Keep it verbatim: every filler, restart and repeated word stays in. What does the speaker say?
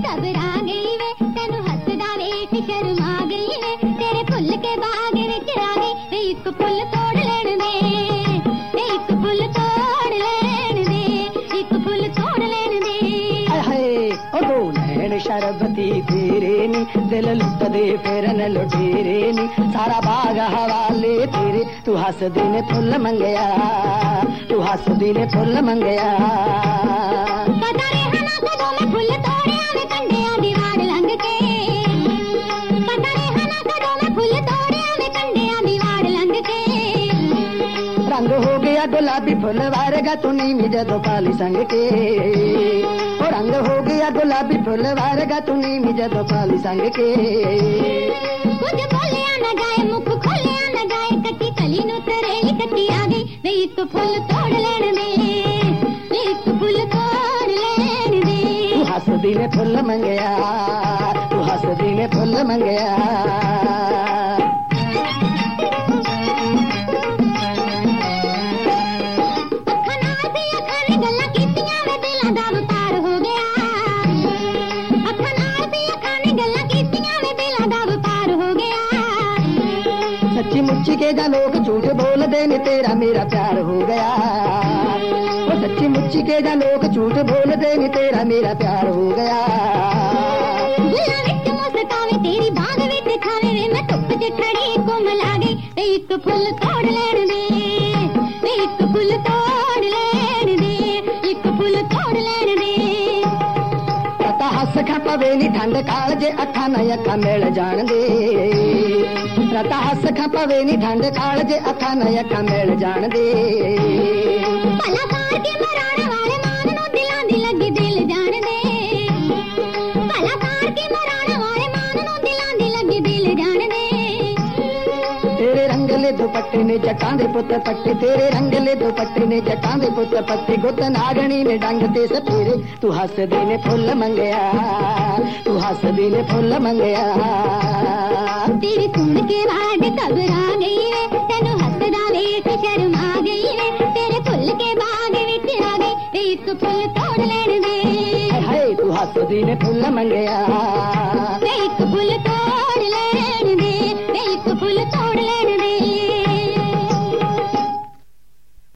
घबरा गई वे तेनू हसदा वेख शर्मा गई वे तेरे फुल के बाग विच आ गई वे एक फुल तोड़ लेण दे वे एक फुल तोड़ लेण दे एक फुल तोड़ लेण दे हाय ओ दो नैन शरबती तेरे नी दिल लुट दे फिरन लुटेरे नी सारा बाग हवाले तेरे तू हसदी ने फुल मंगया तू हसदी ने फुल मंगया पता रे हना कदों मैं फुल तोड़िया वे कंडिया दी वाड़ लंघ के पता रे हना कदों मैं फुल तोड़िया वे कंडिया दी वाड़ लंघ के रंग हो गया गुलाबी फुल वारगा तू नीवी जदों पाली संग के ओ रंग हो गया गुलाबी फुल वारगा तू नीवी जदों पाली संग के कुछ बोलिया न जाए मुख खोलिया न जाए कच्ची कली नु तरेली कच्ची आ गई वे एक फुल तोड़ लेण दे वे एक फुल तोड़ लेण दे तू हसदी ने फुल मंगया तू हसदी ने फुल मंगया सच्ची मुच्ची के जा लोग झूठ बोल दे ने तेरा मेरा प्यार हो गया वो सच्ची मुच्ची के जा लोग झूठ बोल दे ने तेरा मेरा प्यार हो गया गुल्ला विच मुस्कावे तेरी बाग विच खावे वे मैं धुप च खड़ी कोमल आ गई ते एक फुल तोड़ लेण दे ते एक फुल तोड़ लेण दे एक फुल तोड़ लेण दे पता हस खा पवे नी ठंड काल जे अखा न अखा मिल जान दे रता हस खा पवे नी ठंड काल जे अखा न अखा मिल जान दे भला पार के मराने वाले मान नो दिलां दी लगी दिल जान दे भला पार के मराने वाले मान नो दिलां दी लगी दिल जान दे तेरे रंगले दुपट्टे ने जटां दे पुत पट्टे तेरे रंगले दुपट्टे ने जटां दे पुत पट्टे गुत नागणी ने डंग ते सपेरे तू हसदी ने फुल मंगया तू हसदी ने फुल मंगया तेरी सुन के बाद घबरा गई वे तेनू हसदा वेख शर्मा गई वे तेरे फुल के बाग विच आ गई वे एक फुल तोड़ लेण दे हाय तू हसदी ने फुल मंगया